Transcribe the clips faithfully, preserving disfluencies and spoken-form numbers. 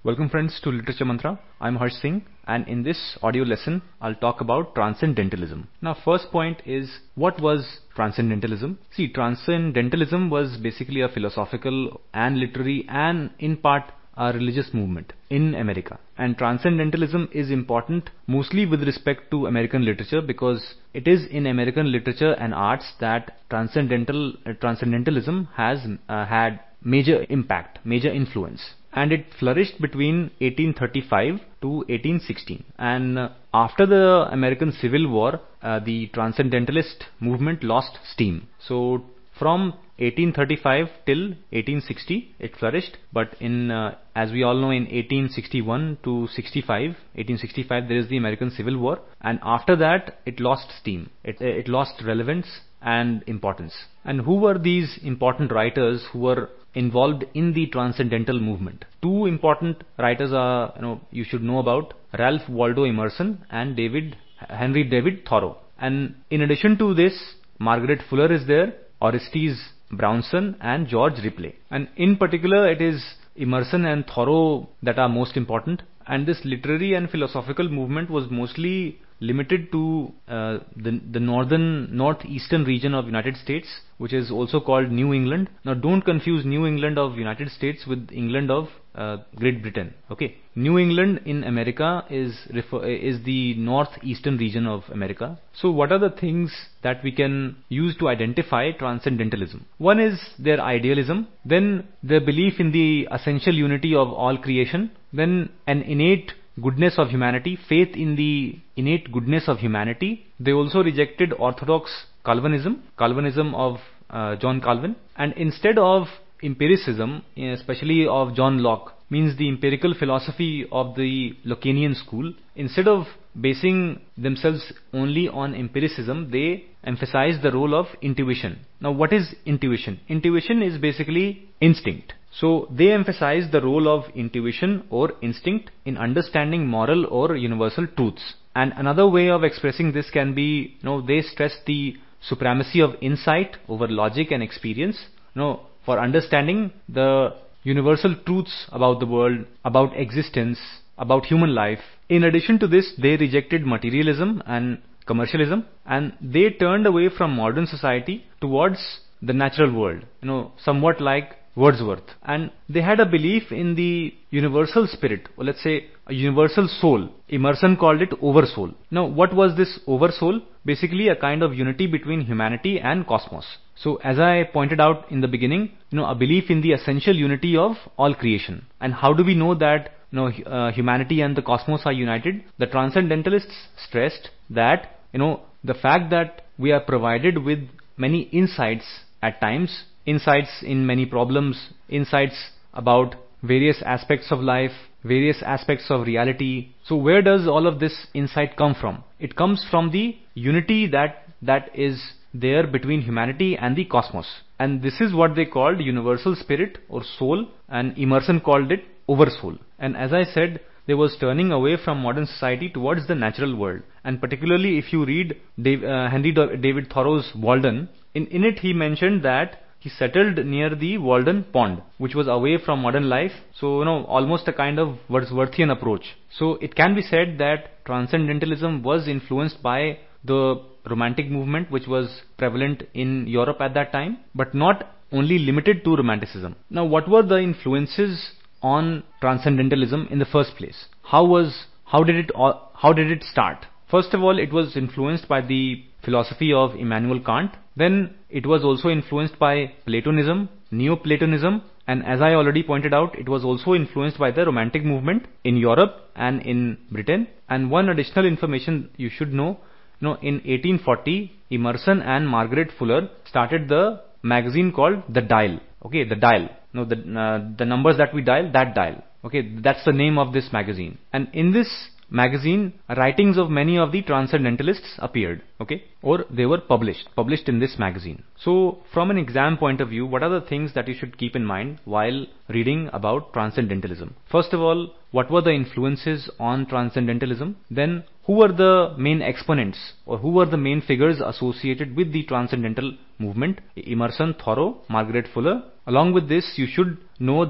Welcome friends to Literature Mantra. I'm Harsh Singh, and in this audio lesson I'll talk about Transcendentalism. Now first point is, what was Transcendentalism? See, Transcendentalism was basically a philosophical and literary and in part a religious movement in America. And Transcendentalism is important mostly with respect to American literature, because it is in American literature and arts that transcendental uh, Transcendentalism has uh, had major impact, major influence. And it flourished between eighteen thirty-five to eighteen sixteen. And uh, after the American Civil War, uh, the Transcendentalist movement lost steam. So from eighteen thirty-five till eighteen sixty, it flourished. But in, uh, as we all know, in eighteen sixty-one to sixty-five, eighteen sixty-five, there is the American Civil War. And after that, it lost steam. It, it lost relevance and importance. And who were these important writers who were involved in the transcendental movement? Two important writers are, you know, you should know about: Ralph Waldo Emerson and David Henry David Thoreau. And in addition to this, Margaret Fuller is there, Orestes Brownson, and George Ripley. And in particular, it is Emerson and Thoreau that are most important. And this literary and philosophical movement was mostly limited to uh, the, the northern, northeastern region of United States, which is also called New England. Now don't confuse New England of United States with England of uh, Great Britain. Okay, New England in America is refer is the northeastern region of America. So what are the things that we can use to identify Transcendentalism? One is their idealism, then their belief in the essential unity of all creation, then an innate goodness of humanity, faith in the innate goodness of humanity. They also rejected orthodox Calvinism, Calvinism of uh, John Calvin, and instead of empiricism, especially of John Locke, means the empirical philosophy of the Lockeanian school, instead of basing themselves only on empiricism, they emphasize the role of intuition. Now what is intuition? Intuition is basically instinct. So they emphasize the role of intuition or instinct in understanding moral or universal truths. And another way of expressing this can be, you know, they stress the supremacy of insight over logic and experience, you know, for understanding the universal truths about the world, about existence, about human life. In addition to this, they rejected materialism and commercialism, and they turned away from modern society towards the natural world, you know, somewhat like Wordsworth. And they had a belief in the universal spirit, or let's say a universal soul. Emerson called it oversoul. Now what was this oversoul? Basically a kind of unity between humanity and cosmos. So as I pointed out in the beginning, you know, a belief in the essential unity of all creation. And how do we know that, you know, uh, humanity and the cosmos are united? The Transcendentalists stressed that, you know, the fact that we are provided with many insights at times, insights in many problems, insights about various aspects of life, various aspects of reality. So where does all of this insight come from? It comes from the unity that that is there between humanity and the cosmos. And this is what they called universal spirit or soul, and Emerson called it oversoul. And as I said, there was turning away from modern society towards the natural world. And particularly if you read Dave, uh, Henry David Thoreau's Walden, in, in it he mentioned that he settled near the Walden Pond, which was away from modern life. So, you know, almost a kind of Wordsworthian approach. So it can be said that Transcendentalism was influenced by the Romantic movement, which was prevalent in Europe at that time, but not only limited to Romanticism. Now what were the influences on Transcendentalism in the first place? How was, how did it, how did it start? First of all, it was influenced by the philosophy of Immanuel Kant. Then it was also influenced by Platonism, Neoplatonism, and as I already pointed out, it was also influenced by the Romantic movement in Europe and in Britain. And one additional information you should know, you know, in eighteen forty, Emerson and Margaret Fuller started the magazine called The Dial. Okay, The Dial. No, the uh, the numbers that we dial, that dial. Okay, that's the name of this magazine. And in this magazine, writings of many of the Transcendentalists appeared, okay, or they were published, published in this magazine. So from an exam point of view, what are the things that you should keep in mind while reading about Transcendentalism? First of all, what were the influences on Transcendentalism? Then who were the main exponents, or who were the main figures associated with the Transcendental movement? Emerson, Thoreau, Margaret Fuller. Along with this, you should know that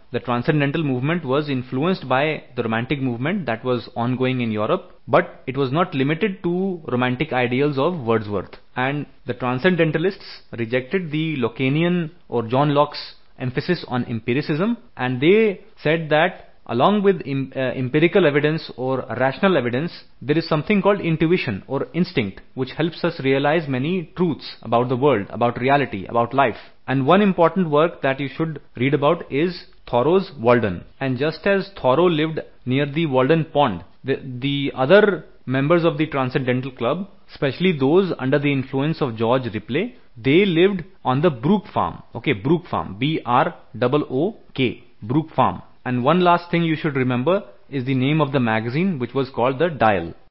the Transcendental movement was influenced by the Romantic movement that was ongoing in Europe, but it was not limited to romantic ideals of Wordsworth. And the Transcendentalists rejected the Lockeanian or John Locke's emphasis on empiricism, and they said that along with em, uh, empirical evidence or rational evidence, there is something called intuition or instinct, which helps us realize many truths about the world, about reality, about life. And one important work that you should read about is Thoreau's Walden. And just as Thoreau lived near the Walden Pond, the, the other members of the Transcendental Club, especially those under the influence of George Ripley, they lived on the Brook Farm. Okay, Brook Farm, B R O O K, Brook Farm. And one last thing you should remember is the name of the magazine, which was called The Dial.